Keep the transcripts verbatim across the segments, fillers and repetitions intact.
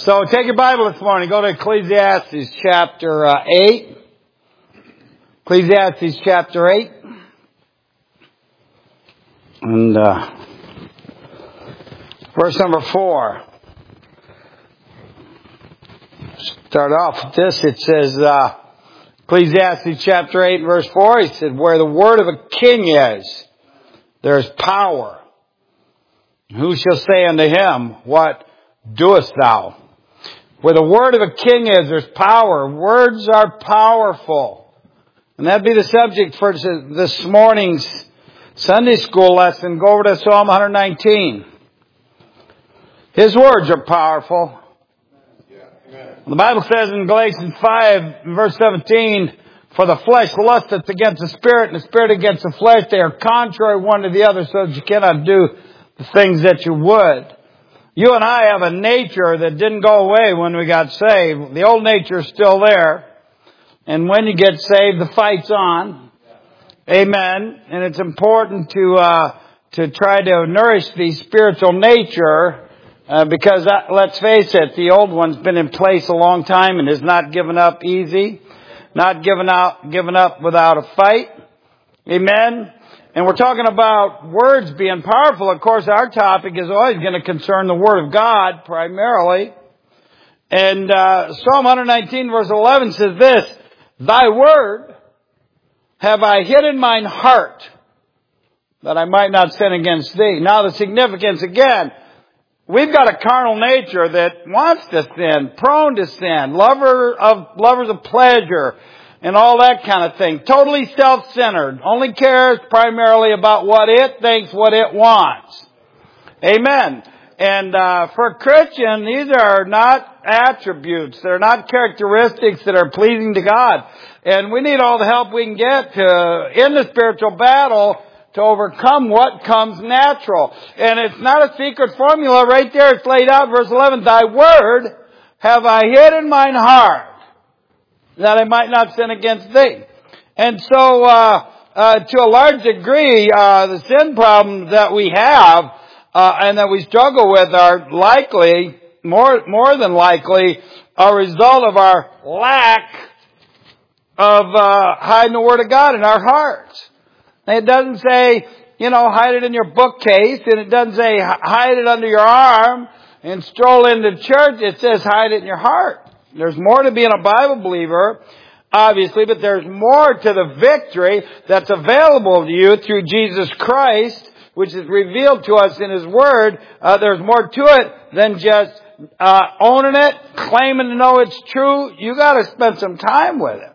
So take your Bible this morning. Go to Ecclesiastes chapter uh, eight. Ecclesiastes chapter eight. And uh, verse number four. Start off with this. It says, uh, Ecclesiastes chapter eight verse four. He said, where the word of a king is, there is power. Who shall say unto him, what doest thou? Where the word of a king is, there's power. Words are powerful. And that'd be the subject for this morning's Sunday school lesson. Go over to Psalm one nineteen. His words are powerful. The Bible says in Galatians five, verse seventeen, for the flesh lusteth against the spirit, and the spirit against the flesh. They are contrary one to the other, so that you cannot do the things that you would. You and I have a nature that didn't go away when we got saved. The old nature is still there. And when you get saved, the fight's on. Amen. And it's important to uh to try to nourish the spiritual nature, uh, because that, let's face it, the old one's been in place a long time and has not given up easy, not given out given up without a fight. Amen. And we're talking about words being powerful. Of course, our topic is always going to concern the Word of God primarily. And uh Psalm one nineteen verse eleven says this, thy word have I hid in mine heart, that I might not sin against thee. Now the significance again, we've got a carnal nature that wants to sin, prone to sin, lover of lovers of pleasure, and all that kind of thing. Totally self-centered. Only cares primarily about what it thinks, what it wants. Amen. And uh for a Christian, these are not attributes. They're not characteristics that are pleasing to God. And we need all the help we can get to, in the spiritual battle, to overcome what comes natural. And it's not a secret formula. Right there it's laid out, verse eleven, thy word have I hid in mine heart, that I might not sin against thee. And so, uh, uh, to a large degree, uh, the sin problems that we have, uh, and that we struggle with are likely, more, more than likely, a result of our lack of, uh, hiding the Word of God in our hearts. And it doesn't say, you know, hide it in your bookcase, and it doesn't say hide it under your arm and stroll into church. It says hide it in your heart. There's more to being a Bible believer, obviously, but there's more to the victory that's available to you through Jesus Christ, which is revealed to us in His Word. Uh, there's more to it than just uh owning it, claiming to know it's true. You got to spend some time with it.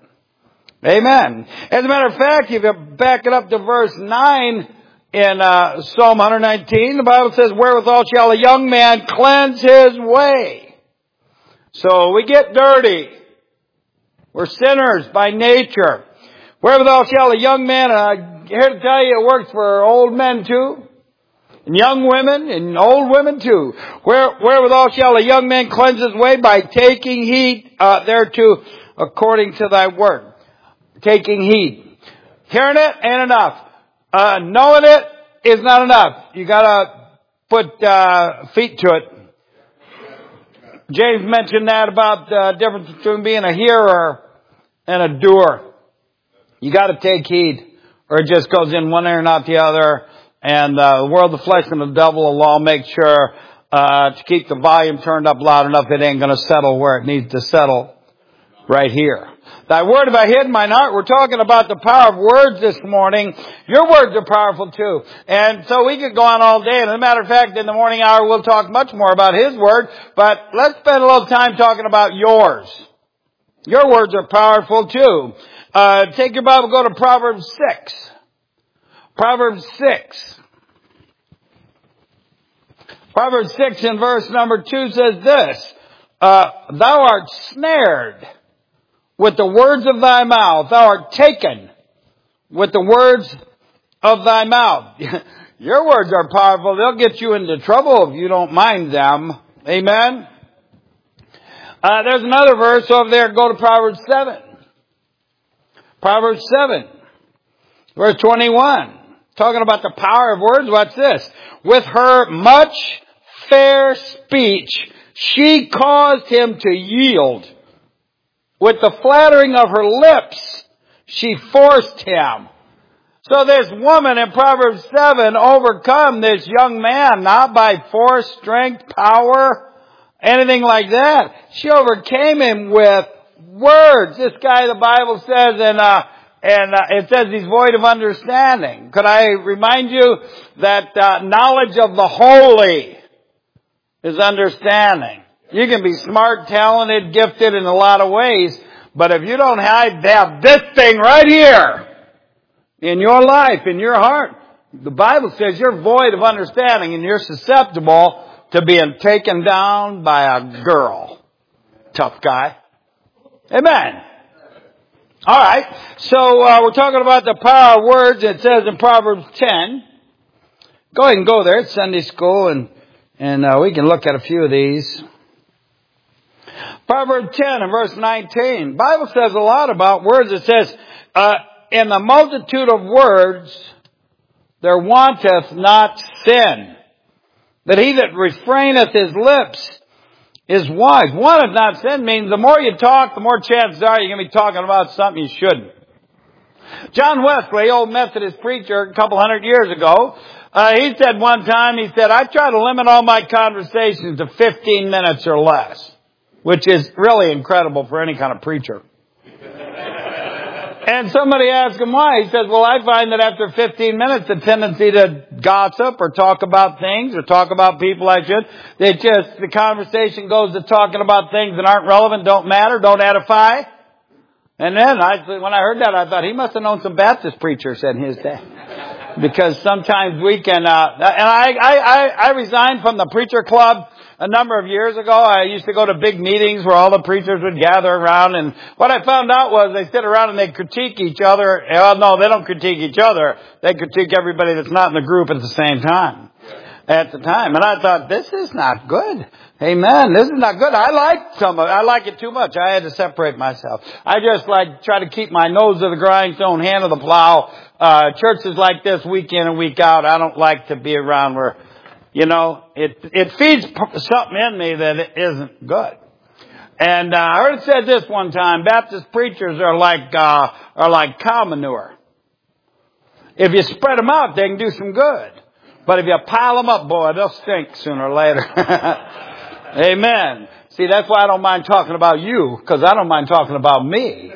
Amen. As a matter of fact, if you back it up to verse nine in uh Psalm one nineteen, the Bible says, wherewithal shall a young man cleanse his way? So we get dirty. We're sinners by nature. Wherewithal shall a young man, and I'm here to tell you it works for old men too, and young women, and old women too. Where, wherewithal shall a young man cleanse his way? By taking heed uh, thereto according to thy word. Taking heed. Hearing it ain't enough. Uh, knowing it is not enough. You gotta put uh, feet to it. James mentioned that about the difference between being a hearer and a doer. You got to take heed, or it just goes in one ear and out the other. And uh, the world, the flesh, and the devil will all make sure uh, to keep the volume turned up loud enough. It ain't going to settle where it needs to settle, right here. Thy word have I hid in mine heart. We're talking about the power of words this morning. Your words are powerful too. And so we could go on all day. And as a matter of fact, in the morning hour, we'll talk much more about His word. But let's spend a little time talking about yours. Your words are powerful too. Uh, take your Bible, go to Proverbs six. Proverbs six. Proverbs six in verse number two says this, uh, thou art snared with the words of thy mouth. Thou art taken with the words of thy mouth. Your words are powerful. They'll get you into trouble if you don't mind them. Amen. Uh, there's another verse over there. Go to Proverbs seven. Proverbs seven, verse twenty-one. Talking about the power of words. What's this? With her much fair speech She caused him to yield. With the flattering of her lips, she forced him. So this woman in Proverbs seven overcome this young man, not by force, strength, power, anything like that. She overcame him with words. This guy, the Bible says, and uh, and uh, it says he's void of understanding. Could I remind you that uh, knowledge of the holy is understanding? You can be smart, talented, gifted in a lot of ways, but if you don't have, have this thing right here in your life, in your heart, the Bible says you're void of understanding and you're susceptible to being taken down by a girl. Tough guy. Amen. All right. So uh, we're talking about the power of words. It says in Proverbs ten. Go ahead and go there. It's Sunday school, and and uh, we can look at a few of these. Proverbs ten and verse nineteen. The Bible says a lot about words. It says, uh, in the multitude of words there wanteth not sin, that he that refraineth his lips is wise. Wanteth not sin means the more you talk, the more chances are you're going to be talking about something you shouldn't. John Wesley, old Methodist preacher a couple hundred years ago, uh, he said one time, he said, I try to limit all my conversations to fifteen minutes or less, which is really incredible for any kind of preacher. And somebody asked him why. He says, well, I find that after fifteen minutes, the tendency to gossip or talk about things or talk about people I should, they just, the conversation goes to talking about things that aren't relevant, don't matter, don't edify. And then I, when I heard that, I thought he must have known some Baptist preachers in his day. Because sometimes we can, uh, and I, I, I resigned from the preacher club a number of years ago. I used to go to big meetings where all the preachers would gather around, and what I found out was they sit around and they critique each other. Well, no, they don't critique each other. They critique everybody that's not in the group at the same time. At the time. And I thought, this is not good. Amen. This is not good. I like some of it. I like it too much. I had to separate myself. I just like try to keep my nose to the grindstone, hand to the plow. Uh, churches like this week in and week out, I don't like to be around where, you know, it, it feeds something in me that it isn't good. And, uh, I heard it said this one time, Baptist preachers are like, uh, are like cow manure. If you spread them out, they can do some good. But if you pile them up, boy, they'll stink sooner or later. Amen. See, that's why I don't mind talking about you, because I don't mind talking about me.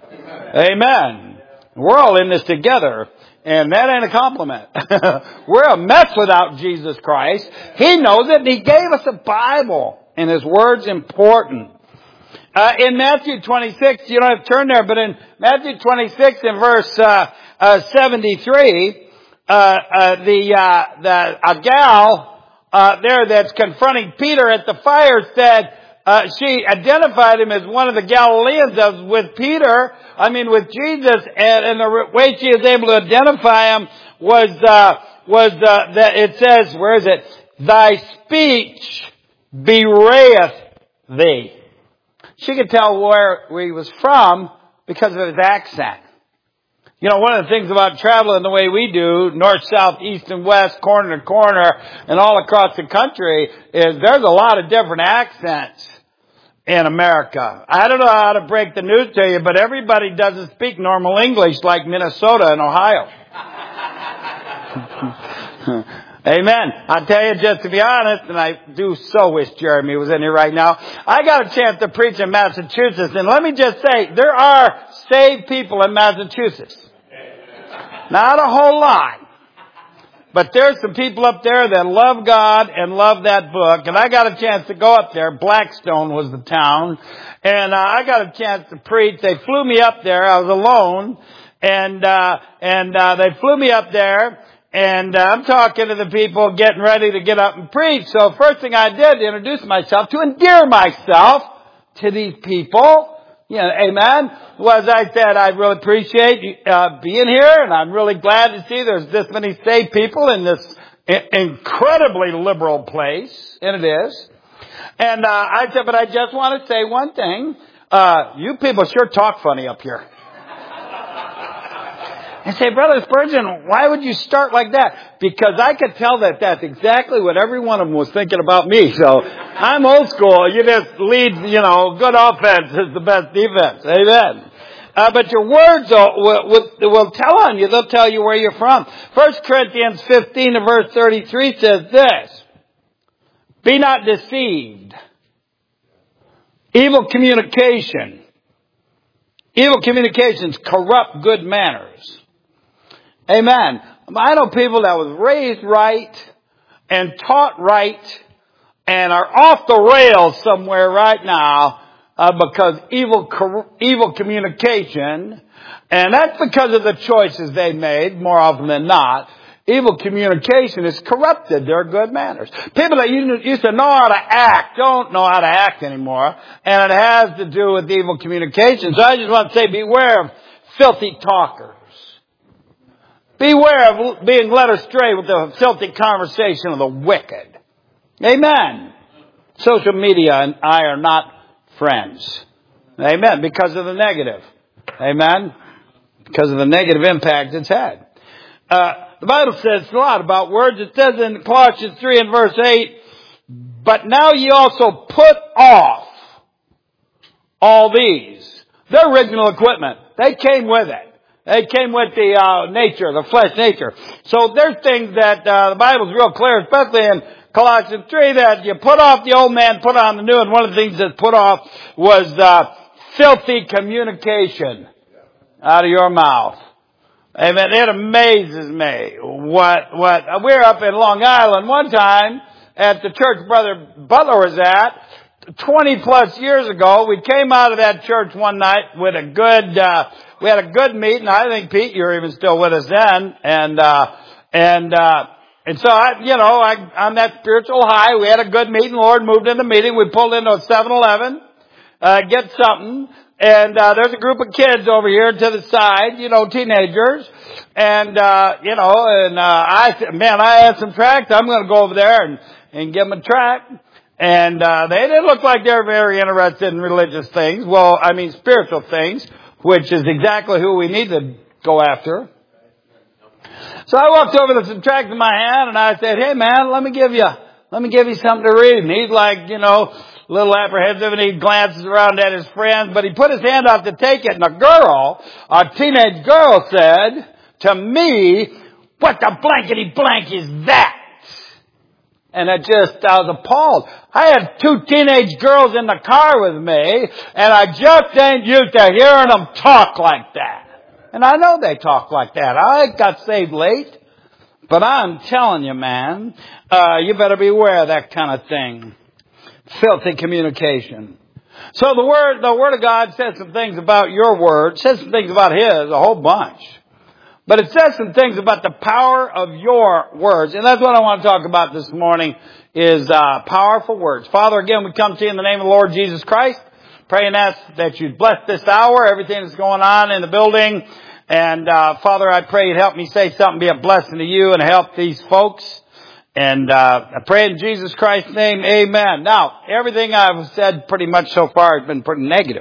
Amen. We're all in this together, and that ain't a compliment. We're a mess without Jesus Christ. He knows it, and He gave us a Bible, and His Word's important. Uh, in Matthew twenty-six, you don't have to turn there, but in Matthew twenty-six in verse uh, uh, seventy-three, Uh, uh, the, uh, the, a gal, uh, there that's confronting Peter at the fire said, uh, she identified him as one of the Galileans of, with Peter, I mean with Jesus, and, and the way she was able to identify him was, uh, was, uh, that it says, where is it? Thy speech bewrayeth thee. She could tell where he was from because of his accent. You know, one of the things about traveling the way we do, north, south, east, and west, corner to corner, and all across the country, is there's a lot of different accents in America. I don't know how to break the news to you, but everybody doesn't speak normal English like Minnesota and Ohio. Amen. I tell you, just to be honest, and I do so wish Jeremy was in here right now, I got a chance to preach in Massachusetts, and let me just say, there are saved people in Massachusetts. Not a whole lot. But there's some people up there that love God and love that book. And I got a chance to go up there. Blackstone was the town. And uh, I got a chance to preach. They flew me up there. I was alone. And uh, and uh, they flew me up there. And uh, I'm talking to the people getting ready to get up and preach. So first thing I did to introduce myself, to endear myself to these people. You know, amen. Was I said, I really appreciate uh, being here, and I'm really glad to see there's this many saved people in this I- incredibly liberal place, and it is. And uh, I said, but I just want to say one thing. Uh, you people sure talk funny up here. And say, Brother Spurgeon, why would you start like that? Because I could tell that that's exactly what every one of them was thinking about me. So I'm old school. You just lead, you know, good offense is the best defense. Amen. Uh, but your words will, will, will tell on you. They'll tell you where you're from. First Corinthians fifteen and verse thirty-three says this. Be not deceived. Evil communication. Evil communications corrupt good manners. Amen. I know people that was raised right and taught right and are off the rails somewhere right now uh, because evil evil communication, and that's because of the choices they made more often than not. Evil communication has corrupted their good manners. People that used to know how to act don't know how to act anymore, and it has to do with evil communication. So I just want to say, beware of filthy talkers. Beware of being led astray with the filthy conversation of the wicked. Amen. Social media and I are not friends. Amen. Because of the negative. Amen. Because of the negative impact it's had. Uh, the Bible says a lot about words. It says in Colossians three and verse eight, but now ye also put off all these. They're original equipment. They came with it. They came with the uh, nature, the flesh nature. So there's things that uh, the Bible's real clear, especially in Colossians three, that you put off the old man, put on the new. And one of the things that's put off was uh, filthy communication out of your mouth. Amen. It amazes me what, what, we were up in Long Island one time at the church Brother Butler was at, twenty plus years ago. We came out of that church one night with a good, uh, we had a good meeting. I think, Pete, you were even still with us then. And, uh, and, uh, and so I, you know, I, on that spiritual high, we had a good meeting. The Lord moved in the meeting. We pulled into a seven eleven, uh, get something. And, uh, there's a group of kids over here to the side, you know, teenagers. And, uh, you know, and, uh, I said, man, I had some tracts. I'm going to go over there and, and give them a tract. And, uh, they didn't look like they were very interested in religious things. Well, I mean, spiritual things, which is exactly who we need to go after. So I walked over to some tracts in my hand and I said, hey man, let me give you, let me give you something to read. And he's like, you know, a little apprehensive and he glances around at his friends, but he put his hand out to take it. And a girl, a teenage girl said to me, what the blankety blank is that? And I just, I was appalled. I had two teenage girls in the car with me, and I just ain't used to hearing them talk like that. And I know they talk like that. I got saved late, but I'm telling you, man, uh, you better beware of that kind of thing. Filthy communication. So the word, the word of God says some things about your word, says some things about His, a whole bunch. But it says some things about the power of your words. And that's what I want to talk about this morning is uh powerful words. Father, again, we come to you in the name of the Lord Jesus Christ. Pray and ask that you'd bless this hour, everything that's going on in the building. And uh Father, I pray you'd help me say something, be a blessing to you and help these folks. And uh I pray in Jesus Christ's name, amen. Now, everything I've said pretty much so far has been pretty negative.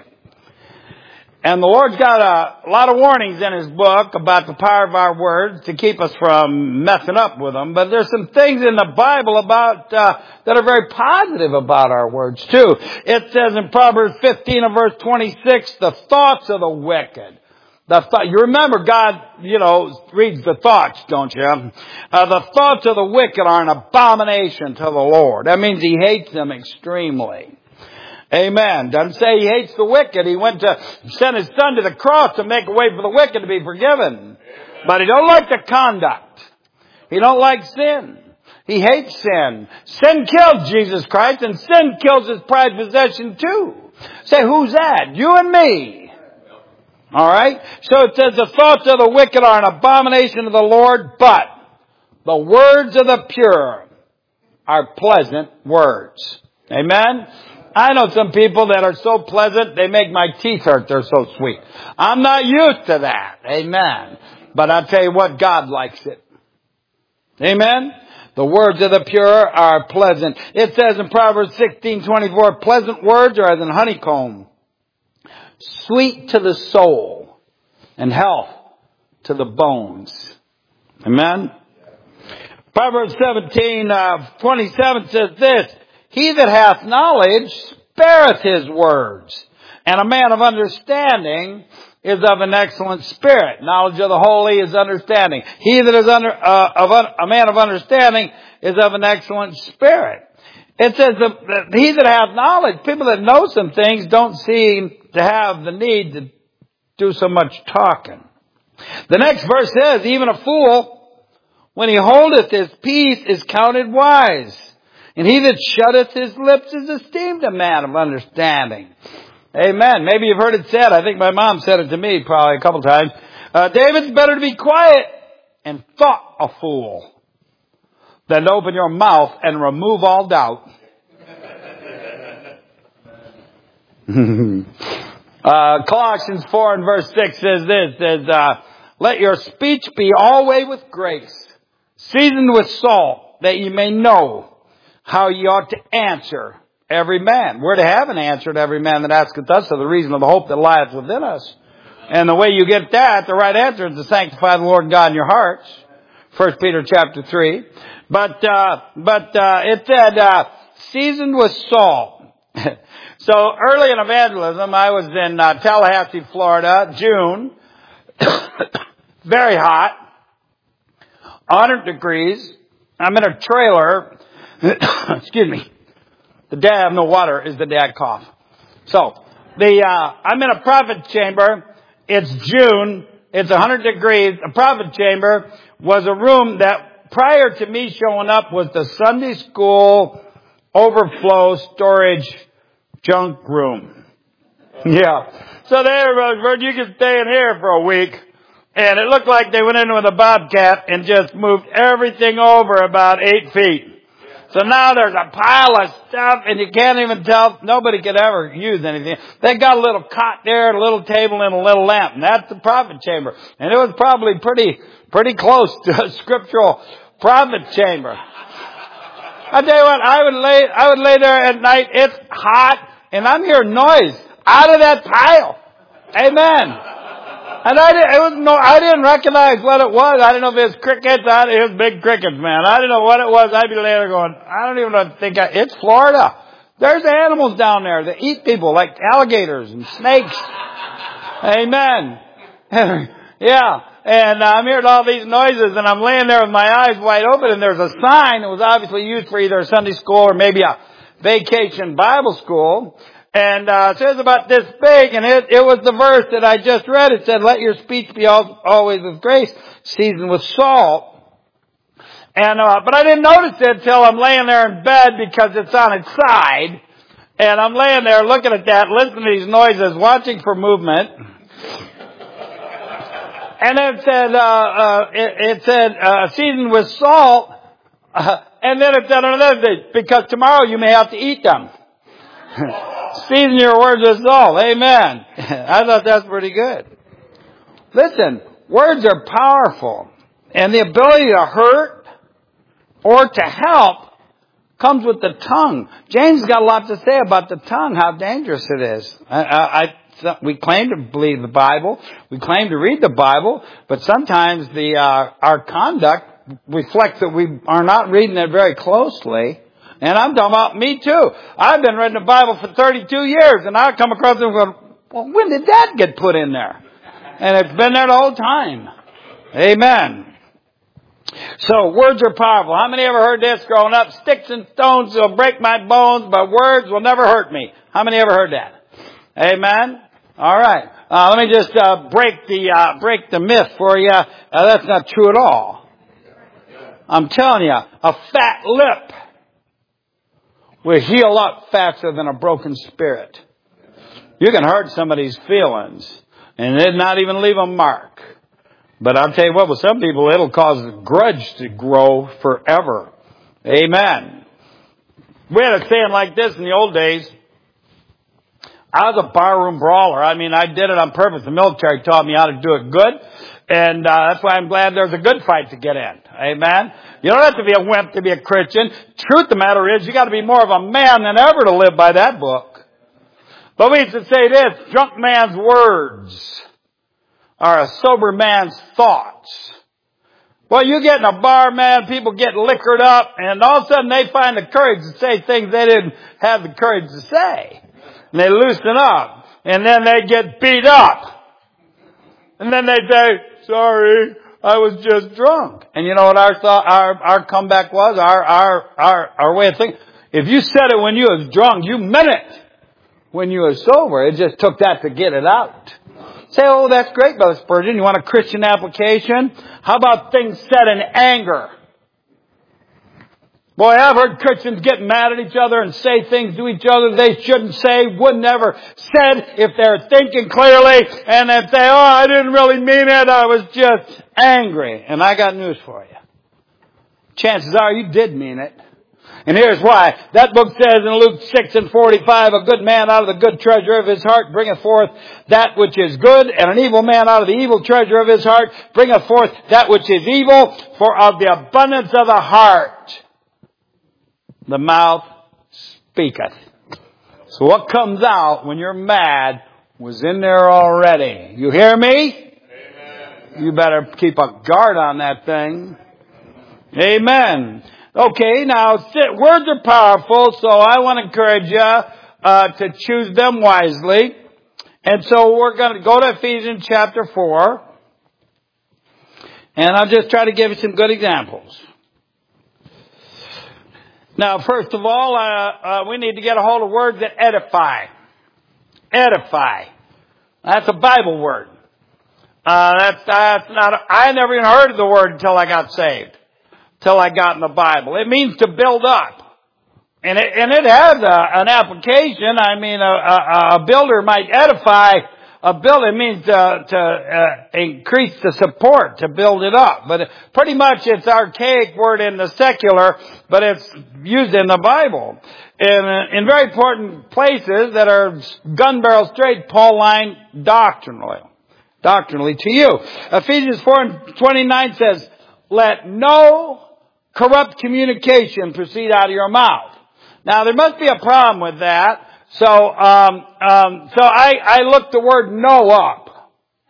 And the Lord's got a, a lot of warnings in His book about the power of our words to keep us from messing up with them. But there's some things in the Bible about uh, that are very positive about our words too. It says in Proverbs fifteen and verse twenty-six, the thoughts of the wicked. The th- you remember God, you know, reads the thoughts, don't you? Uh, the thoughts of the wicked are an abomination to the Lord. That means He hates them extremely. Amen. Doesn't say He hates the wicked. He went to send His Son to the cross to make a way for the wicked to be forgiven. But He don't like the conduct. He don't like sin. He hates sin. Sin killed Jesus Christ, and sin kills His prized possession too. Say, who's that? You and me. All right? So it says the thoughts of the wicked are an abomination to the Lord, but the words of the pure are pleasant words. Amen? I know some people that are so pleasant, they make my teeth hurt. They're so sweet. I'm not used to that. Amen. But I'll tell you what, God likes it. Amen. The words of the pure are pleasant. It says in Proverbs sixteen twenty-four, pleasant words are as an honeycomb, sweet to the soul and health to the bones. Amen? Proverbs seventeen, uh, twenty-seven says this, he that hath knowledge spareth his words, and a man of understanding is of an excellent spirit. Knowledge of the holy is understanding. He that is under, uh, of un, a man of understanding is of an excellent spirit. It says that, that he that hath knowledge, people that know some things don't seem to have the need to do so much talking. The next verse says, even a fool, when he holdeth his peace, is counted wise. And he that shutteth his lips is esteemed a man of understanding. Amen. Maybe you've heard it said. I think my mom said it to me probably a couple times. Uh, David's better to be quiet and thought a fool than to open your mouth and remove all doubt. uh, Colossians four and verse six says this, says, uh, let your speech be always with grace, seasoned with salt, that you may know how you ought to answer every man. We're to have an answer to every man that asketh us of the reason of the hope that lieth within us. And the way you get that, the right answer is to sanctify the Lord God in your hearts. First Peter chapter three. But, uh, but, uh, it said, uh, seasoned with salt. So early in evangelism, I was in uh, Tallahassee, Florida, June. Very hot. one hundred degrees. I'm in a trailer. Excuse me. The day I have no water is the day I cough. So, the, uh, I'm in a prophet chamber. It's June. It's one hundred degrees. A prophet chamber was a room that prior to me showing up was the Sunday school overflow storage junk room. Yeah. So they were, you can stay in here for a week. And it looked like they went in with a bobcat and just moved everything over about eight feet. So now there's a pile of stuff and you can't even tell, nobody could ever use anything. They got a little cot there, a little table and a little lamp, and that's the prophet chamber. And it was probably pretty, pretty close to a scriptural prophet chamber. I tell you what, I would lay, I would lay there at night, it's hot, and I'm hearing noise out of that pile. Amen. And I didn't, it was no, I didn't recognize what it was. I didn't know if it was crickets. I, it was big crickets, man. I didn't know what it was. I'd be laying there going, I don't even think I, it's Florida. There's animals down there that eat people like alligators and snakes. Amen. Yeah. And uh, I'm hearing all these noises and I'm laying there with my eyes wide open and there's a sign that was obviously used for either a Sunday school or maybe a vacation Bible school. And uh, it says about this big, and it, it was the verse that I just read. It said, let your speech be all, always with grace, seasoned with salt. And uh, but I didn't notice it until I'm laying there in bed because it's on its side. And I'm laying there looking at that, listening to these noises, watching for movement. And it said, uh, uh, it, it said, uh, seasoned with salt. Uh, and then it said another thing, because tomorrow you may have to eat them. Season your words with salt. Amen. I thought that's pretty good. Listen, words are powerful. And the ability to hurt or to help comes with the tongue. James got a lot to say about the tongue, how dangerous it is. I, I, I, we claim to believe the Bible. We claim to read the Bible. But sometimes the uh, our conduct reflects that we are not reading it very closely. And I'm talking about me too. I've been reading the Bible for thirty-two years and I come across it and go, well, when did that get put in there? And it's been there the whole time. Amen. So words are powerful. How many ever heard this growing up? Sticks and stones will break my bones, but words will never hurt me. How many ever heard that? Amen. All right. Uh, let me just uh, break the uh, break the myth for you. Uh, that's not true at all. I'm telling you, a fat lip will heal up faster than a broken spirit. You can hurt somebody's feelings and it not even leave a mark. But I'll tell you what, with some people, it'll cause a grudge to grow forever. Amen. We had a saying like this in the old days. I was a barroom brawler. I mean, I did it on purpose. The military taught me how to do it good. And uh, that's why I'm glad there's a good fight to get in. Amen. You don't have to be a wimp to be a Christian. Truth of the matter is, you got to be more of a man than ever to live by that book. But we used to say this, drunk man's words are a sober man's thoughts. Well, you get in a bar, man, people get liquored up, and all of a sudden they find the courage to say things they didn't have the courage to say. And they loosen up, and then they get beat up. And then they say, sorry, I was just drunk. And you know what our thought, our, our comeback was? Our, our, our, our way of thinking? If you said it when you was drunk, you meant it when you were sober. It just took that to get it out. Say, oh, that's great, Brother Spurgeon. You want a Christian application? How about things said in anger? Boy, I've heard Christians get mad at each other and say things to each other they shouldn't say, would never said if they're thinking clearly, and then say, oh, I didn't really mean it, I was just angry. And I got news for you. Chances are you did mean it. And here's why. That book says in Luke six and forty-five, a good man out of the good treasure of his heart bringeth forth that which is good, and an evil man out of the evil treasure of his heart bringeth forth that which is evil, for of the abundance of the heart the mouth speaketh. So what comes out when you're mad was in there already. You hear me? Amen. You better keep a guard on that thing. Amen. Okay, now words are powerful, so I want to encourage you uh, to choose them wisely. And so we're going to go to Ephesians chapter four. And I'll just try to give you some good examples. Now, first of all, uh, uh, we need to get a hold of words that edify. Edify. That's a Bible word. Uh, that's, that's not, a, I never even heard of the word until I got saved. Till I got in the Bible. It means to build up. And it, and it has a, an application. I mean, a, a, a builder might edify a building. It means to, to uh, increase the support, to build it up. But pretty much it's archaic word in the secular, but it's used in the Bible. In, in very important places that are gun barrel straight, Paul line doctrinally. Doctrinally to you. Ephesians four and twenty-nine says, let no corrupt communication proceed out of your mouth. Now, there must be a problem with that. So, um, um, so I, I looked the word no up.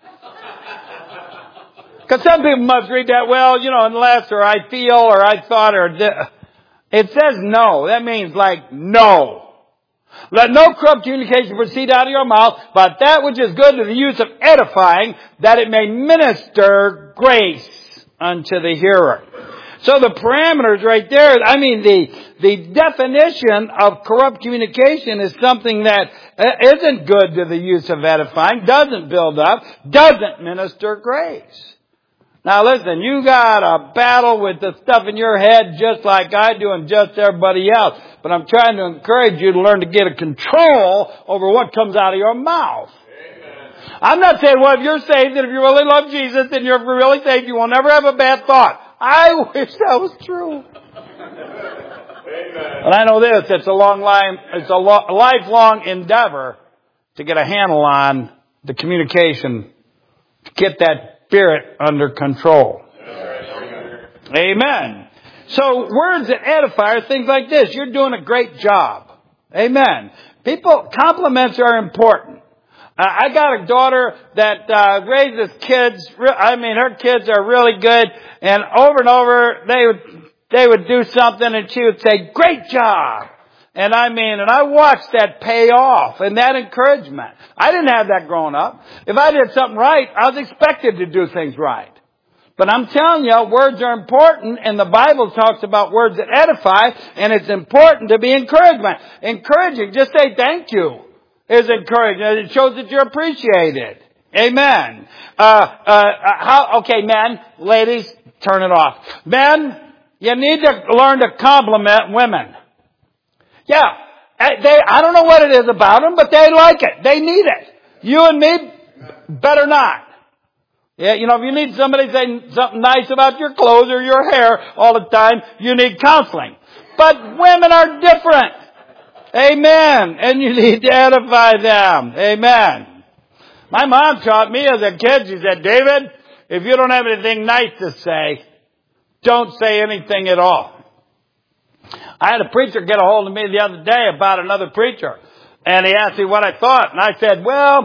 Because some people must read that, well, you know, unless, or I feel, or I thought, or it says no. That means like no. Let no corrupt communication proceed out of your mouth, but that which is good to the use of edifying, that it may minister grace unto the hearer. So the parameters right there, I mean the, the definition of corrupt communication is something that isn't good to the use of edifying, doesn't build up, doesn't minister grace. Now listen, you got a battle with the stuff in your head just like I do and just everybody else. But I'm trying to encourage you to learn to get a control over what comes out of your mouth. I'm not saying, well, if you're saved and if you really love Jesus and you're really saved, you will never have a bad thought. I wish that was true. Amen. But I know this, it's a long line, it's a lo- lifelong endeavor to get a handle on the communication, to get that spirit under control. Amen. So words that edify are things like this. You're doing a great job. Amen. People, compliments are important. Uh, I got a daughter that uh, raises kids. I mean, her kids are really good. And over and over, they would they would do something, and she would say, "Great job." And I mean, and I watched that pay off and that encouragement. I didn't have that growing up. If I did something right, I was expected to do things right. But I'm telling you, words are important, and the Bible talks about words that edify, and it's important to be encouragement. Encouraging, just say thank you. Is encouraging. It shows that you're appreciated. Amen. Uh, uh, how, okay, men, ladies, turn it off. Men, you need to learn to compliment women. Yeah, they, I don't know what it is about them, but they like it. They need it. You and me, better not. Yeah, you know, if you need somebody saying something nice about your clothes or your hair all the time, you need counseling. But women are different. Amen. And you need to edify them. Amen. My mom taught me as a kid, she said, David, if you don't have anything nice to say, don't say anything at all. I had a preacher get a hold of me the other day about another preacher. And he asked me what I thought. And I said, well,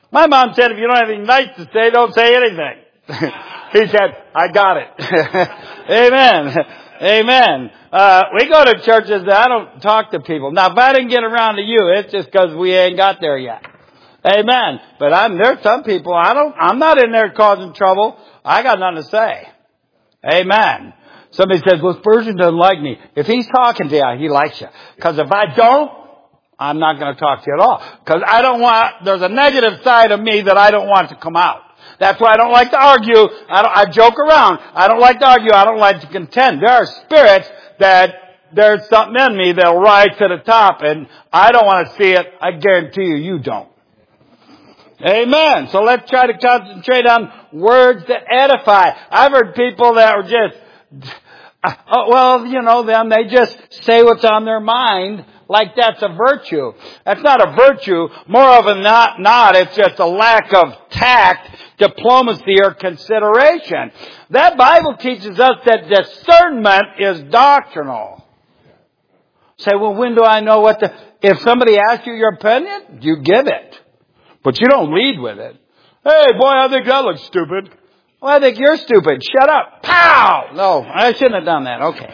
My mom said, if you don't have anything nice to say, don't say anything. He said, I got it. Amen. Amen. Uh, we go to churches that I don't talk to people. Now, if I didn't get around to you, it's just because we ain't got there yet. Amen. But I'm, there's some people, I don't, I'm not in there causing trouble. I got nothing to say. Amen. Somebody says, well, Spurgeon doesn't like me. If he's talking to you, he likes you. Because if I don't, I'm not going to talk to you at all. Because I don't want, there's a negative side of me that I don't want to come out. That's why I don't like to argue. I don't, I joke around. I don't like to argue. I don't like to contend. There are spirits that there's something in me that'll rise to the top, and I don't want to see it. I guarantee you, you don't. Amen. So let's try to concentrate on words that edify. I've heard people that were just, oh, well, you know them, they just say what's on their mind like that's a virtue. That's not a virtue. More often not, not. It's just a lack of tact, diplomacy, or consideration. That Bible teaches us that discernment is doctrinal. Say, well, when do I know what the... If somebody asks you your opinion, you give it. But you don't lead with it. Hey, boy, I think that looks stupid. Well, I think you're stupid. Shut up. Pow! No, I shouldn't have done that. Okay.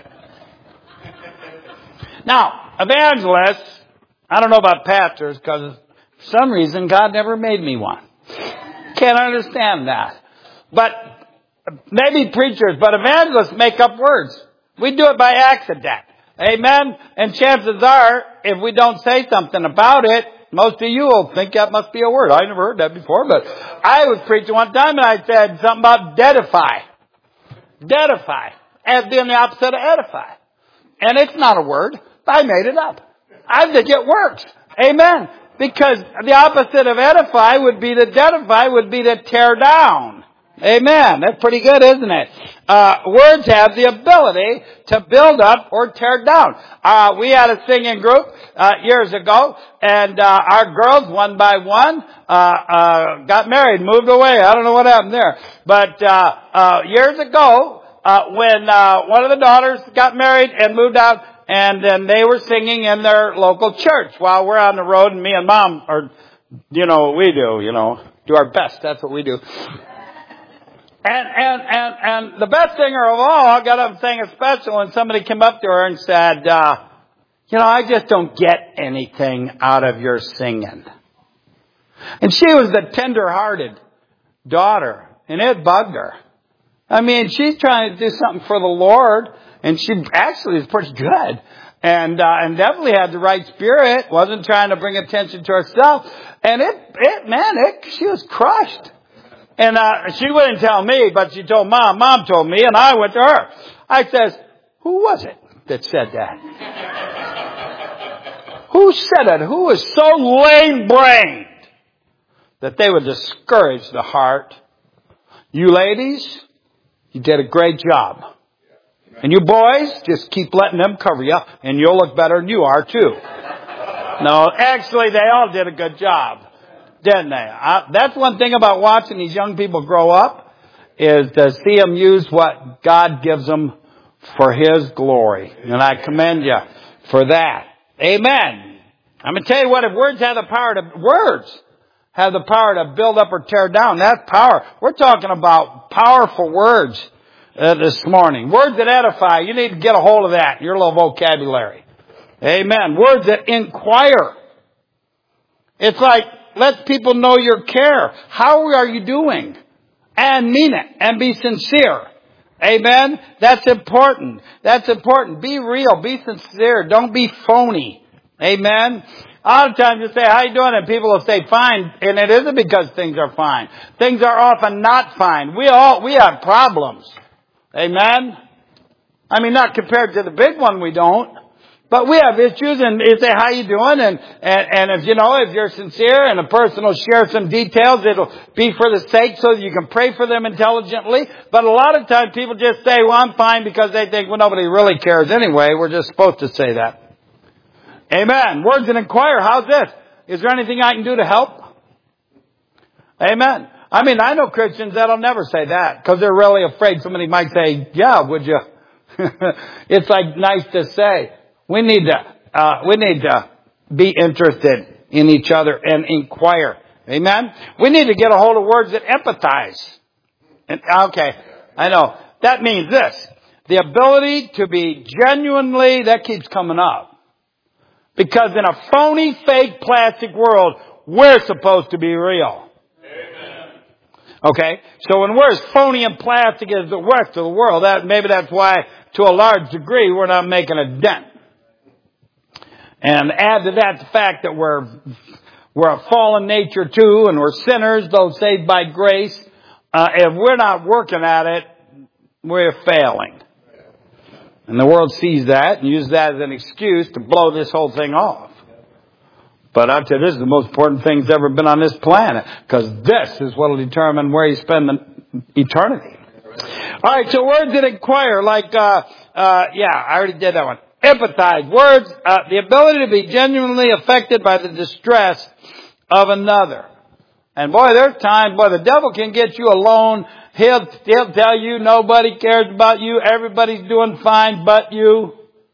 Now, evangelists, I don't know about pastors, because for some reason God never made me one. Can't understand that. But maybe preachers, but evangelists make up words. We do it by accident. Amen? And chances are, if we don't say something about it, most of you will think that must be a word. I never heard that before, but I was preaching one time and I said something about deadify. Deadify. As being the opposite of edify. And it's not a word. I made it up. I think it works. Amen. Because the opposite of edify would be to deadify, would be to tear down. Amen. That's pretty good, isn't it? Uh, words have the ability to build up or tear down. Uh, we had a singing group, uh, years ago, and, uh, our girls, one by one, uh, uh, got married, moved away. I don't know what happened there. But, uh, uh, years ago, uh, when, uh, one of the daughters got married and moved out, and then they were singing in their local church while we're on the road, and me and Mom are, you know what we do, you know, do our best. That's what we do. And, and, and, and the best singer of all got up and sang a special, and somebody came up to her and said, uh, you know, I just don't get anything out of your singing. And she was the tender-hearted daughter, and it bugged her. I mean, she's trying to do something for the Lord, and she actually is pretty good. And, uh, and definitely had the right spirit, wasn't trying to bring attention to herself. And it, it, man, it, she was crushed. And, uh, she wouldn't tell me, but she told Mom. Mom told me, and I went to her. I says, who was it that said that? Who said it? Who was so lame-brained that they would discourage the heart? You ladies, you did a great job. And you boys, just keep letting them cover you, and you'll look better than you are, too. No, actually, they all did a good job. Didn't they? I, that's one thing about watching these young people grow up, is to see them use what God gives them for His glory. And I commend you for that. Amen. I'm going to tell you what, if words have the power to, words have the power to build up or tear down, that's power. We're talking about powerful words uh, this morning. Words that edify. You need to get a hold of that in your little vocabulary. Amen. Words that inquire. It's like, let people know your care. How are you doing? And mean it. And be sincere. Amen? That's important. That's important. Be real. Be sincere. Don't be phony. Amen? A lot of times you say, how you doing? And people will say, fine. And it isn't because things are fine. Things are often not fine. We all, we have problems. Amen? I mean, not compared to the big one, we don't. But we have issues, and you say, how you doing? And, and, and if, you know, if you're sincere and a person will share some details, it'll be for the sake so that you can pray for them intelligently. But a lot of times people just say, well, I'm fine, because they think, well, nobody really cares anyway. We're just supposed to say that. Amen. Words that inquire. How's this? Is there anything I can do to help? Amen. I mean, I know Christians that'll never say that because they're really afraid somebody might say, yeah, would you? It's like nice to say. We need to, uh, we need to be interested in each other and inquire Amen? We need to get a hold of words that empathize. And, okay, I know. That means this. The ability to be genuinely, that keeps coming up. Because in a phony, fake, plastic world, we're supposed to be real. Amen. Okay? So when we're as phony and plastic as the rest of the world, that maybe that's why, to a large degree, we're not making a dent. And add to that the fact that we're we're a fallen nature too, and we're sinners, though saved by grace. Uh, if we're not working at it, we're failing. And the world sees that and uses that as an excuse to blow this whole thing off. But I'll tell you, this is the most important thing that's ever been on this planet, because this is what will determine where you spend the eternity. All right, so words that inquire, like, uh, uh, yeah, I already did that one. Empathize. Words, uh, the ability to be genuinely affected by the distress of another. And boy, there's times, boy, the devil can get you alone. He'll, he'll tell you nobody cares about you. Everybody's doing fine but you.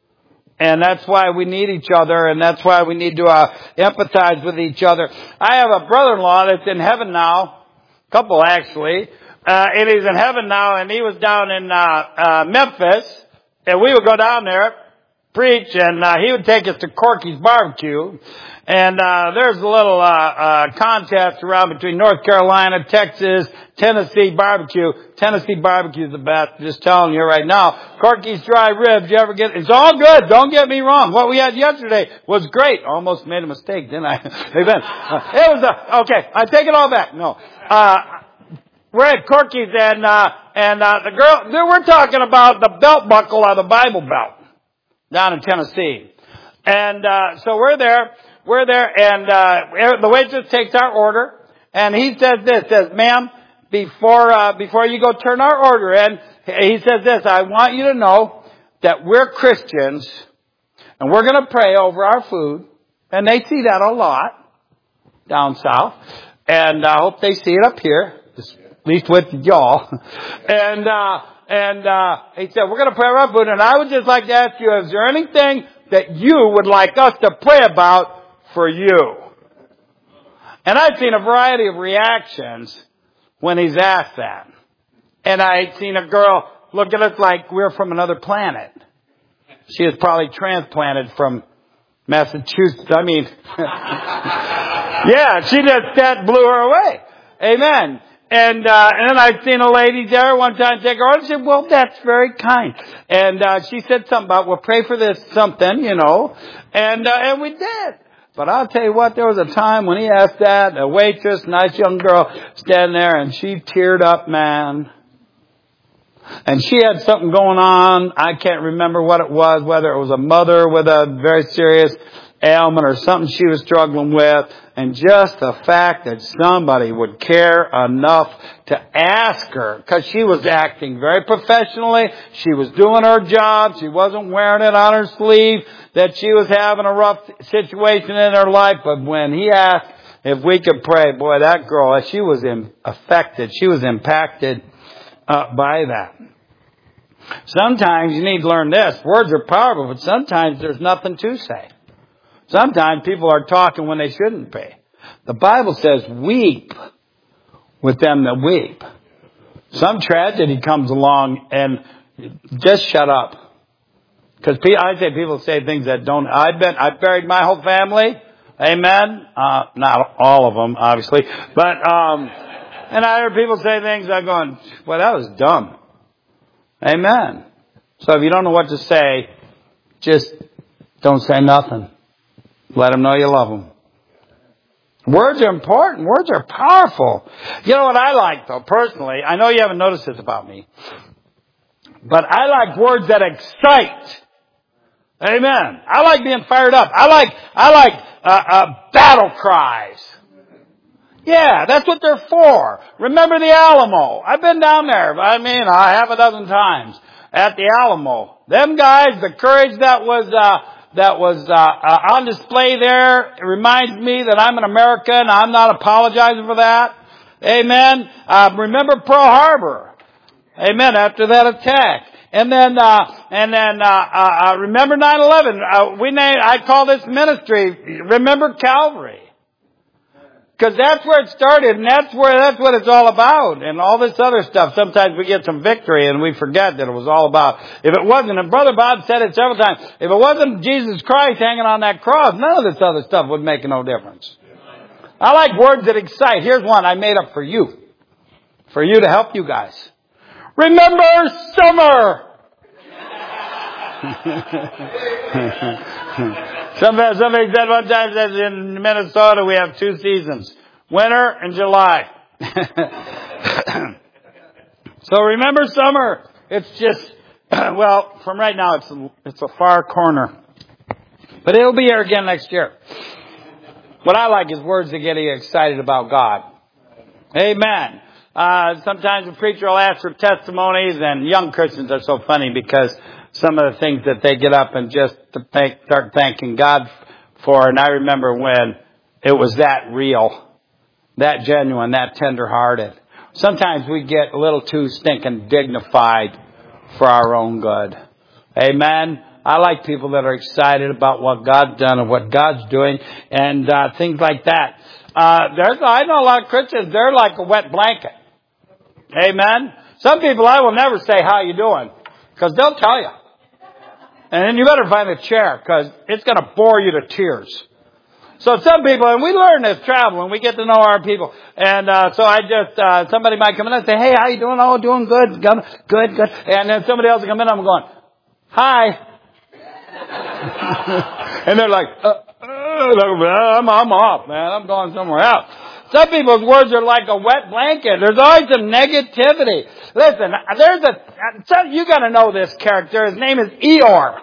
And that's why we need each other, and that's why we need to uh, empathize with each other. I have a brother-in-law that's in heaven now, a couple actually, uh, and he's in heaven now, and he was down in uh, uh, Memphis, and we would go down there, preach, and uh, he would take us to Corky's Barbecue. And uh there's a little uh, uh contest around between North Carolina, Texas, Tennessee barbecue. Tennessee barbecue is the best. Just telling you right now. Corky's dry ribs, you ever get? It's all good. Don't get me wrong. What we had yesterday was great. Almost made a mistake, didn't I? Amen. Uh, it was a, okay. I take it all back. No. Uh We're at Corky's, and uh and uh the girl. We're talking about the belt buckle of the Bible Belt down in Tennessee, and uh so we're there. We're there, and uh the waitress takes our order, and he says this, says, ma'am, before uh before you go turn our order in, he says this, I want you to know that we're Christians, and we're going to pray over our food. And they see that a lot down south, and I hope they see it up here, at least with y'all. And uh and uh he said, we're going to pray over our food, and I would just like to ask you, is there anything that you would like us to pray about for you? And I've seen a variety of reactions when he's asked that. And I'd seen a girl look at us like we're from another planet. She was probably transplanted from Massachusetts. I mean, yeah, she just, that blew her away. Amen. And, uh, and then I'd seen a lady there one time take her order and said, well, that's very kind. And, uh, she said something about, well, pray for this something, you know. And, uh, and we did. But I'll tell you what, there was a time when he asked that, a waitress, nice young girl, standing there, and she teared up, man. And she had something going on. I can't remember what it was, whether it was a mother with a very serious ailment or something she was struggling with. And just the fact that somebody would care enough to ask her, because she was acting very professionally. She was doing her job. She wasn't wearing it on her sleeve, that she was having a rough situation in her life. But when he asked if we could pray, boy, that girl, she was in, affected. She was impacted uh, by that. Sometimes you need to learn this. Words are powerful, but sometimes there's nothing to say. Sometimes people are talking when they shouldn't be. The Bible says, weep with them that weep. Some tragedy comes along and just shut up. Because I say people say things that don't. I've been, I've buried my whole family. Amen. Uh, not all of them, obviously. But, um, and I heard people say things, I'm going, well, that was dumb. Amen. So if you don't know what to say, just don't say nothing. Let them know you love them. Words are important. Words are powerful. You know what I like, though, personally? I know you haven't noticed this about me. But I like words that excite. Amen. I like being fired up. I like, I like, uh, uh, battle cries. Yeah, that's what they're for. Remember the Alamo. I've been down there. I mean, a half a dozen times at the Alamo. Them guys, the courage that was, uh, that was, uh, uh, on display there, it reminds me that I'm an American. I'm not apologizing for that. Amen. Uh, remember Pearl Harbor. Amen. After that attack. And then, uh, and then, uh, uh, remember nine eleven. Uh, we named, I call this ministry, Remember Calvary. Because that's where it started, and that's where, that's what it's all about. And all this other stuff, sometimes we get some victory and we forget that it was all about, if it wasn't, and Brother Bob said it several times, if it wasn't Jesus Christ hanging on that cross, none of this other stuff would make no difference. I like words that excite. Here's one I made up for you. For you to help you guys. Remember summer! somebody, somebody said one time that in Minnesota we have two seasons. Winter and July. So remember summer. It's just, well, from right now it's a, it's a far corner. But it'll be here again next year. What I like is words that get you excited about God. Amen. Uh, sometimes the preacher will ask for testimonies, and young Christians are so funny because some of the things that they get up and just to thank, start thanking God for. And I remember when it was that real, that genuine, that tender-hearted. Sometimes we get a little too stinking dignified for our own good. Amen. I like people that are excited about what God's done and what God's doing and uh, things like that. Uh, there's, I know a lot of Christians, they're like a wet blanket. Amen. Some people I will never say, how you doing? Because they'll tell you. And then you better find a chair because it's going to bore you to tears. So some people, and we learn this traveling, we get to know our people. And uh, so I just, uh, somebody might come in and say, hey, how you doing? Oh, doing good. Good, good. And then somebody else will come in and I'm going, hi. And they're like, uh, uh, I'm, I'm off, man. I'm going somewhere else. Some people's words are like a wet blanket. There's always some negativity. Listen, there's a, you gotta know this character. His name is Eeyore.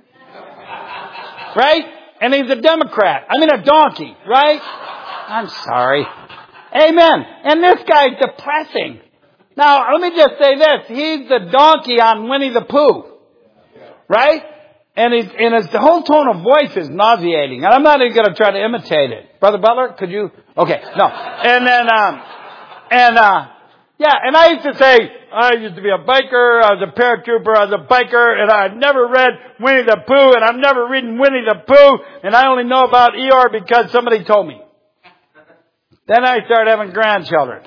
Right? And he's a Democrat. I mean a donkey, right? I'm sorry. Amen. And this guy's depressing. Now, let me just say this. He's the donkey on Winnie the Pooh. Right? And, he's, and his the whole tone of voice is nauseating. And I'm not even going to try to imitate it. Brother Butler, could you? Okay, no. And then, um, and, uh, yeah, and I used to say, I used to be a biker, I was a paratrooper, I was a biker, and I've never read Winnie the Pooh, and I've never read Winnie the Pooh, and I only know about Eeyore because somebody told me. Then I started having grandchildren.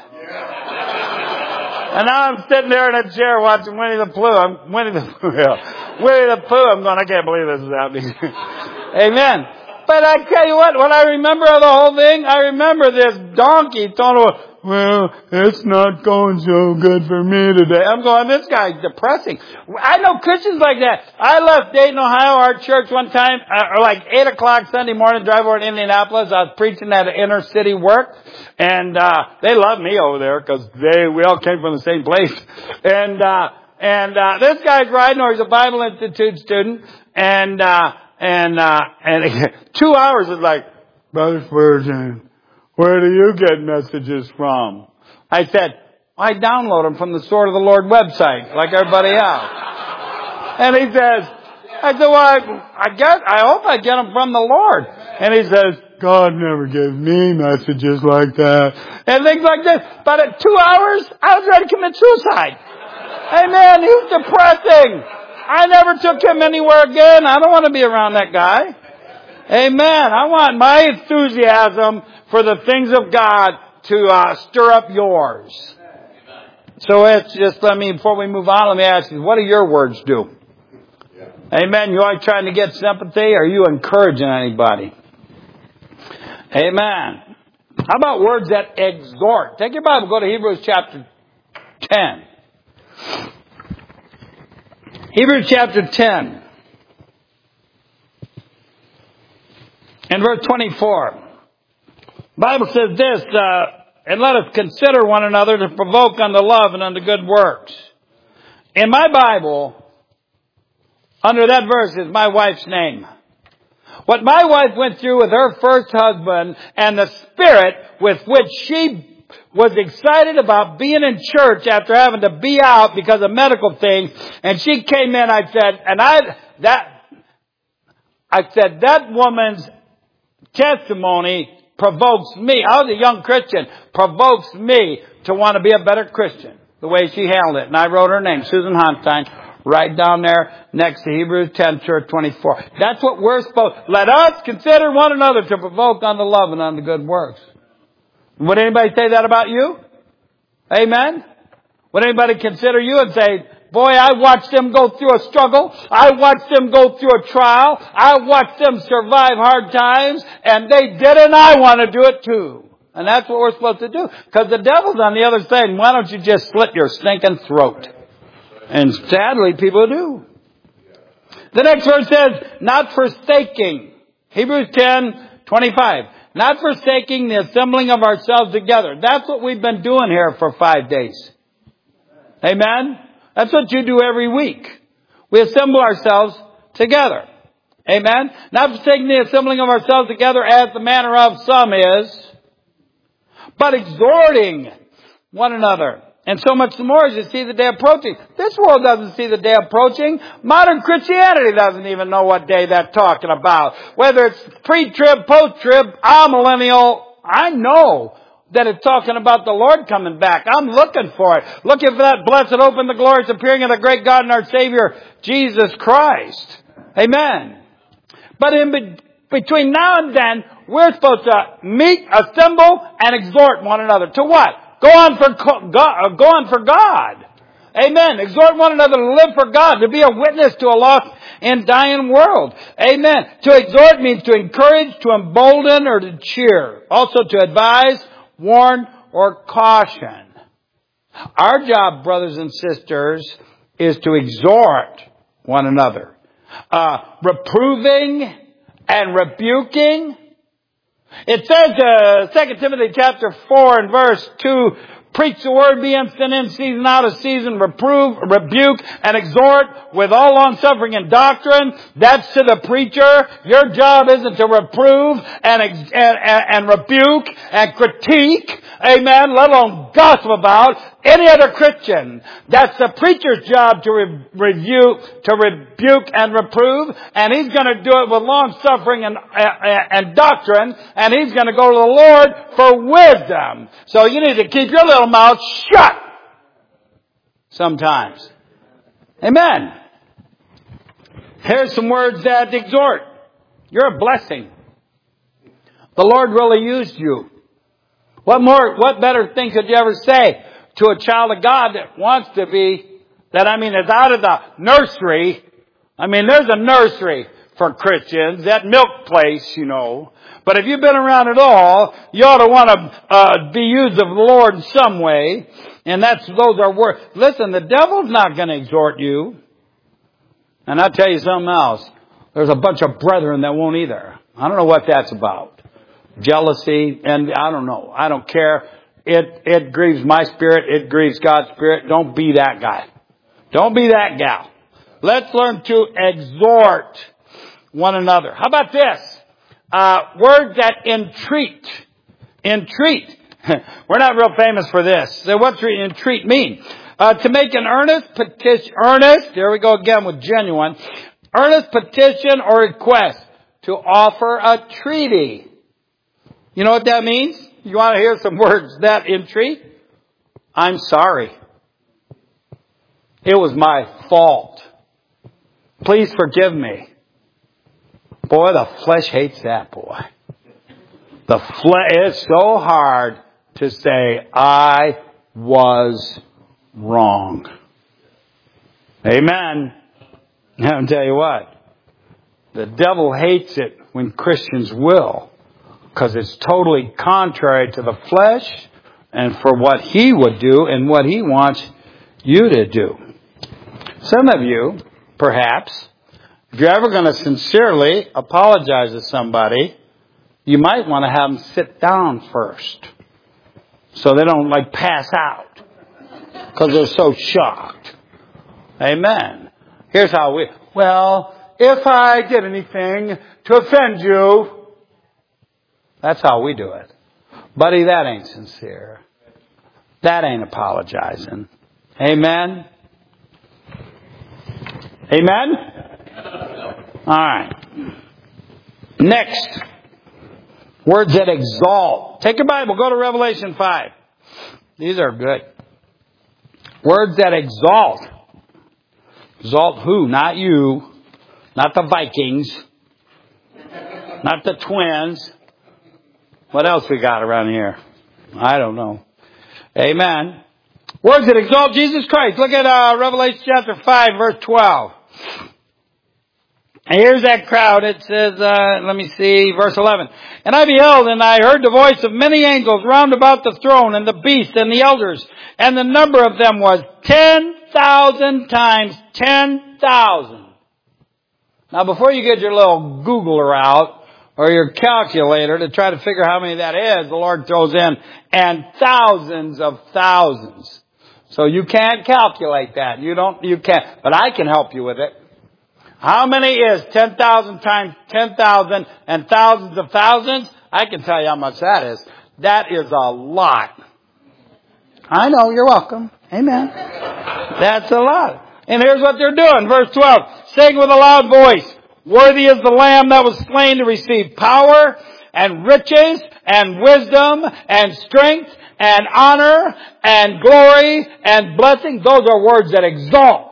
And now I'm sitting there in a chair watching Winnie the Pooh. I'm Winnie the Pooh. Yeah. Winnie the Pooh. I'm going, I can't believe this is happening. Amen. But I tell you what, when I remember the whole thing, I remember this donkey telling me, well, it's not going so good for me today. I'm going, this guy's depressing. I know Christians like that. I left Dayton, Ohio, our church one time, uh, like eight o'clock Sunday morning, drive over to Indianapolis. I was preaching at an inner city work. And, uh, they love me over there because they, we all came from the same place. And, uh, and, uh, this guy's riding, or he's a Bible Institute student. And, uh, and, uh, and two hours is like, Brother Spurgeon, where do you get messages from? I said, I download them from the Sword of the Lord website, like everybody else. And he says, I said, well, I, I guess, I hope I get them from the Lord. And he says, God never gave me messages like that. And things like this. But at two hours, I was ready to commit suicide. Amen. He was depressing. I never took him anywhere again. I don't want to be around that guy. Amen. I want my enthusiasm for the things of God to uh, stir up yours. So it's just, let me, before we move on, let me ask you, what do your words do? Amen. You always trying to get sympathy? Or are you encouraging anybody? Amen. How about words that exhort? Take your Bible, go to Hebrews chapter ten. Hebrews chapter ten. And verse twenty-four. The Bible says this, uh, and let us consider one another to provoke unto love and unto good works. In my Bible, under that verse is my wife's name. What my wife went through with her first husband and the spirit with which she was excited about being in church after having to be out because of medical things. And she came in, I said, and I, that, I said, that woman's testimony provokes me. I was a young Christian, provokes me to want to be a better Christian. The way she handled it. And I wrote her name, Susan Honstein, right down there next to Hebrews ten, verse twenty-four. That's what we're supposed, let us consider one another to provoke unto love and unto good works. Would anybody say that about you? Amen? Would anybody consider you and say, boy, I watched them go through a struggle. I watched them go through a trial. I watched them survive hard times, and they did it, and I want to do it too. And that's what we're supposed to do. Because the devil's on the other side, and why don't you just slit your stinking throat? And sadly, people do. The next verse says, not forsaking. Hebrews ten twenty-five. Not forsaking the assembling of ourselves together. That's what we've been doing here for five days. Amen? That's what you do every week. We assemble ourselves together. Amen? Not forsaking the assembling of ourselves together as the manner of some is, but exhorting one another. And so much the more as you see the day approaching. This world doesn't see the day approaching. Modern Christianity doesn't even know what day that's talking about. Whether it's pre-trib, post-trib, amillennial, I know that it's talking about the Lord coming back. I'm looking for it. Looking for that blessed hope and the glorious appearing of the great God and our Savior, Jesus Christ. Amen. But in be- between now and then, we're supposed to meet, assemble, and exhort one another. To what? Go on for God. Go on for God. Amen. Exhort one another to live for God, to be a witness to a lost and dying world. Amen. To exhort means to encourage, to embolden, or to cheer. Also to advise, warn, or caution. Our job, brothers and sisters, is to exhort one another. Uh, reproving and rebuking. It says, uh, Second Timothy chapter four and verse two, preach the word, be instant in season, out of season, reprove, rebuke, and exhort with all long suffering and doctrine. That's to the preacher. Your job isn't to reprove and, and, and, and rebuke and critique, amen, let alone gossip about any other Christian. That's the preacher's job to re- review, to rebuke and reprove, and he's going to do it with long suffering and, and, and doctrine, and he's going to go to the Lord for wisdom. So you need to keep your little mouth shut sometimes. Amen. Here's some words that exhort. You're a blessing. The Lord really used you. What more, what better thing could you ever say to a child of God that wants to be, that I mean is out of the nursery? I mean, there's a nursery for Christians, that milk place, you know. But if you've been around at all, you ought to want to uh, be used of the Lord in some way. And that's, those are words. Listen, the devil's not going to exhort you. And I'll tell you something else. There's a bunch of brethren that won't either. I don't know what that's about. Jealousy, and I don't know. I don't care. It, it grieves my spirit. It grieves God's spirit. Don't be that guy. Don't be that gal. Let's learn to exhort one another. How about this? Uh, words that entreat. Entreat. We're not real famous for this. So what's entreat mean? Uh, to make an earnest petition, earnest, there we go again with genuine, earnest petition or request to offer a treaty. You know what that means? You want to hear some words that entreat? I'm sorry. It was my fault. Please forgive me. Boy, the flesh hates that, boy. The flesh, it's so hard to say, I was wrong. Amen. I'll tell you what. The devil hates it when Christians will. Because it's totally contrary to the flesh and for what he would do and what he wants you to do. Some of you, perhaps, if you're ever going to sincerely apologize to somebody, you might want to have them sit down first. So they don't like pass out. Because they're so shocked. Amen. Here's how we, well, if I did anything to offend you, that's how we do it. Buddy, that ain't sincere. That ain't apologizing. Amen? Amen? All right. Next. Words that exalt. Take your Bible. Go to Revelation five. These are good. Words that exalt. Exalt who? Not you. Not the Vikings. Not the Twins. What else we got around here? I don't know. Amen. Words that exalt Jesus Christ. Look at uh, Revelation chapter five, verse twelve. And here's that crowd. It says, uh, let me see, verse eleven. And I beheld, and I heard the voice of many angels round about the throne, and the beast, and the elders. And the number of them was ten thousand times ten thousand. Now, before you get your little Googler out, or your calculator to try to figure how many that is, the Lord throws in, and thousands of thousands. So you can't calculate that. You don't, you can't, but I can help you with it. How many is ten thousand times ten thousand and thousands of thousands? I can tell you how much that is. That is a lot. I know, you're welcome. Amen. That's a lot. And here's what they're doing. Verse twelve. Saying with a loud voice, worthy is the Lamb that was slain to receive power and riches and wisdom and strength and honor and glory and blessing. Those are words that exalt.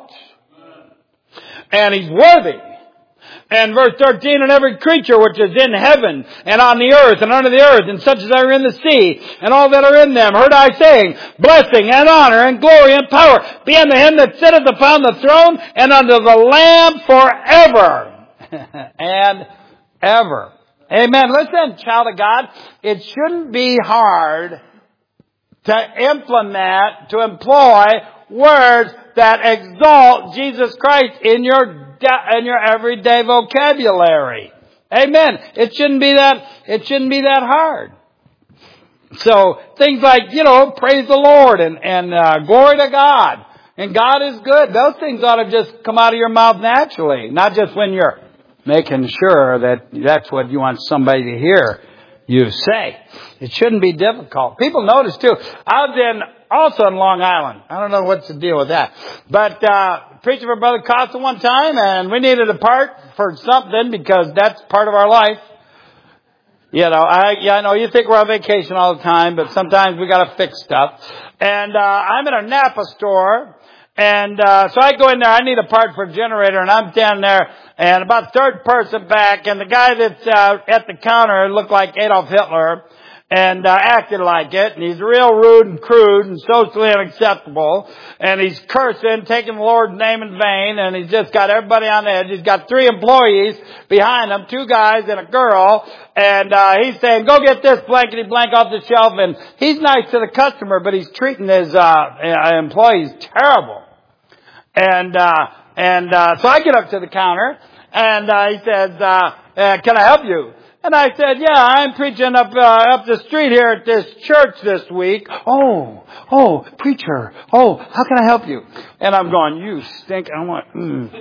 And He's worthy. And verse thirteen, and every creature which is in heaven and on the earth and under the earth and such as are in the sea and all that are in them, heard I saying, blessing and honor and glory and power be unto Him that sitteth upon the throne and unto the Lamb forever and ever. Amen. Listen, child of God, it shouldn't be hard to implement, to employ words that exalt Jesus Christ in your in your everyday vocabulary. Amen. It shouldn't be that it shouldn't be that hard. So things like, you know, praise the Lord and and uh, glory to God and God is good. Those things ought to just come out of your mouth naturally, not just when you're making sure that that's what you want somebody to hear you say. It shouldn't be difficult. People notice too. I was in also in Long Island. I don't know what's the deal with that. But uh preaching for Brother Costa one time, and we needed a part for something because that's part of our life. You know, I yeah, I know you think we're on vacation all the time, but sometimes we got to fix stuff. And uh I'm in a Napa store, and uh so I go in there. I need a part for a generator, and I'm down there, and about third person back, and the guy that's uh, at the counter looked like Adolf Hitler. And uh, acted like it, and he's real rude and crude and socially unacceptable, and he's cursing, taking the Lord's name in vain, and he's just got everybody on edge. He's got three employees behind him, two guys and a girl, and uh, he's saying, go get this blankety blank off the shelf, and he's nice to the customer, but he's treating his uh, employees terrible. And uh, and uh, so I get up to the counter, and uh, he says, uh, uh, can I help you? And I said, yeah, I'm preaching up uh, up the street here at this church this week. Oh, oh, preacher. Oh, how can I help you? And I'm going, you stink. I want, mm.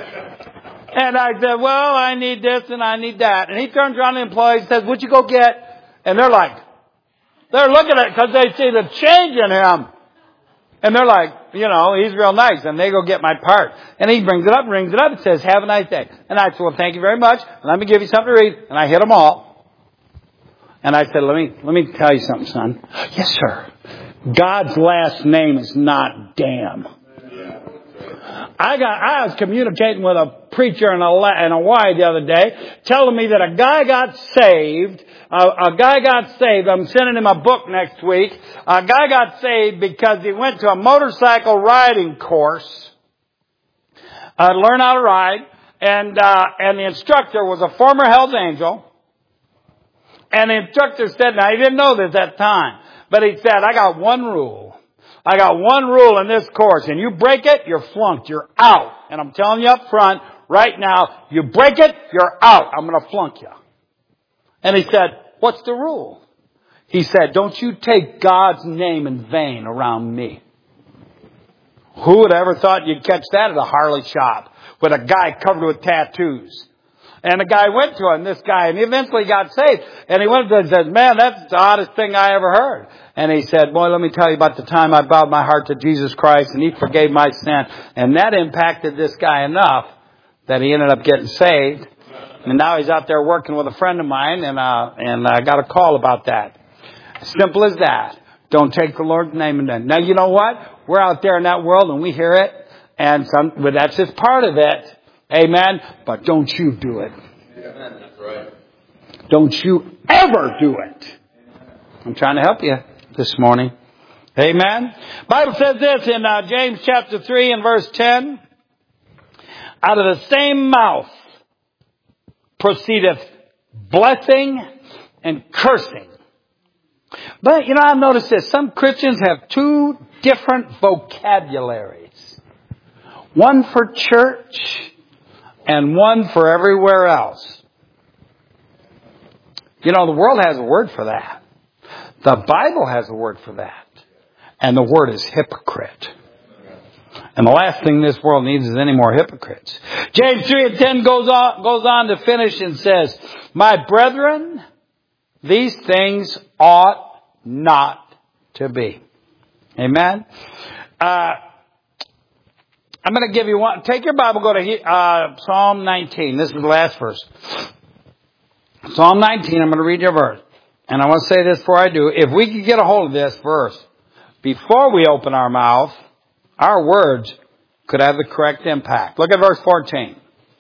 And I said, well, I need this and I need that. And he turns around to the employees and says, what'd you go get? And they're like, they're looking at it because they see the change in him. And they're like, you know, he's real nice. And they go get my part. And he brings it up, rings it up, and says, have a nice day. And I said, well, thank you very much. Let me give you something to read. And I hit them all. And I said, let me, let me tell you something, son. Yes, sir. God's last name is not damn. I got, I was communicating with a preacher in a, in Hawaii the other day, telling me that a guy got saved, uh, a guy got saved, I'm sending him a book next week, a guy got saved because he went to a motorcycle riding course, uh, to learn how to ride, and, uh, and the instructor was a former Hell's Angel, and the instructor said, now he didn't know this at the time, but he said, I got one rule. I got one rule in this course, and you break it, you're flunked. You're out. And I'm telling you up front, right now, you break it, you're out. I'm going to flunk you. And he said, what's the rule? He said, don't you take God's name in vain around me. Who would have ever thought you'd catch that at a Harley shop with a guy covered with tattoos? And the guy went to him, this guy, and he eventually got saved. And he went to him and said, man, that's the oddest thing I ever heard. And he said, boy, let me tell you about the time I bowed my heart to Jesus Christ and He forgave my sin. And that impacted this guy enough that he ended up getting saved. And now he's out there working with a friend of mine, and uh, and I got a call about that. Simple as that. Don't take the Lord's name in vain. Now, you know what? We're out there in that world and we hear it, and some, well, that's just part of it. Amen. But don't you do it. Amen. That's right. Don't you ever do it. I'm trying to help you. this morning. Amen. Bible says this in uh, James chapter three and verse ten. Out of the same mouth proceedeth blessing and cursing. But, you know, I've noticed this. Some Christians have two different vocabularies. One for church and one for everywhere else. You know, the world has a word for that. The Bible has a word for that. And the word is hypocrite. And the last thing this world needs is any more hypocrites. James three and ten goes on, goes on to finish and says, my brethren, these things ought not to be. Amen. Uh, I'm going to give you one. Take your Bible, go to uh, Psalm nineteen. This is the last verse. Psalm nineteen, I'm going to read your verse. And I want to say this before I do. If we could get a hold of this verse before we open our mouth, our words could have the correct impact. Look at verse fourteen.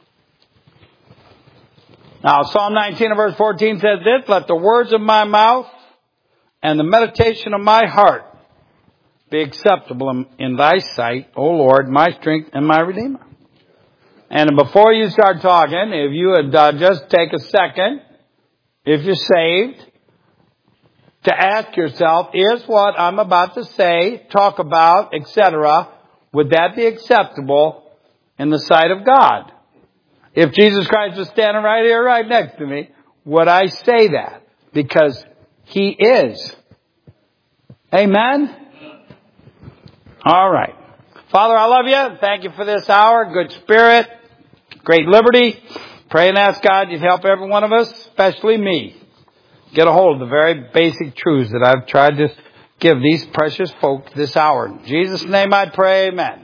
Now, Psalm nineteen and verse fourteen says this, let the words of my mouth and the meditation of my heart be acceptable in thy sight, O Lord, my strength and my Redeemer. And before you start talking, if you would uh, just take a second, if you're saved, to ask yourself, is what I'm about to say, talk about, et cetera, would that be acceptable in the sight of God? If Jesus Christ was standing right here, right next to me, would I say that? Because He is. Amen? All right. Father, I love you. Thank you for this hour. Good spirit. Great liberty. Pray and ask God you'd help every one of us, especially me, get a hold of the very basic truths that I've tried to give these precious folk this hour. In Jesus' name I pray, amen.